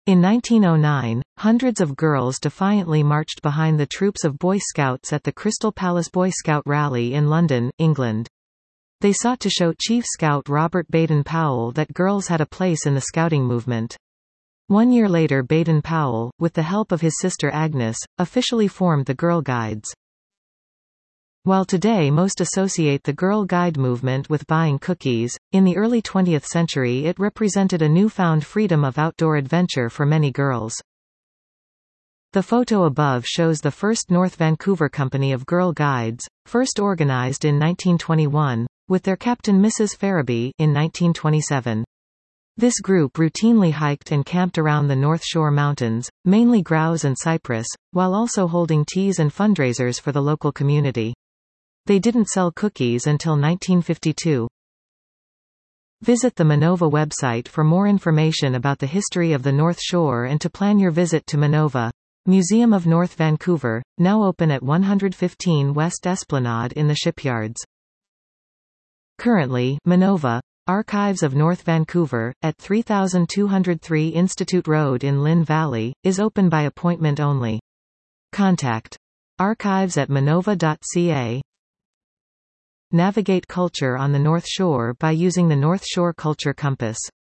In 1909, hundreds of girls defiantly marched behind the troops of Boy Scouts at the Crystal Palace Boy Scout rally in London, England. They sought to show Chief Scout Robert Baden-Powell that girls had a place in the Scouting movement. 1 year later Baden-Powell, with the help of his sister Agnes, officially formed the Girl Guides. While today most associate the Girl Guide movement with buying cookies, in the early 20th century it represented a newfound freedom of outdoor adventure for many girls. The photo above shows the first North Vancouver company of Girl Guides, first organized in 1921, with their captain Mrs. Farabee in 1927. This group routinely hiked and camped around the North Shore Mountains, mainly grouse and cypress, while also holding teas and fundraisers for the local community. They didn't sell cookies until 1952. Visit the Minova website for more information about the history of the North Shore and to plan your visit to Minova. Museum of North Vancouver, now open at 115 West Esplanade in the Shipyards. Currently, Minova, Archives of North Vancouver, at 3203 Institute Road in Lynn Valley, is open by appointment only. Contact archives@minova.ca. Navigate culture on the North Shore by using the North Shore Culture Compass.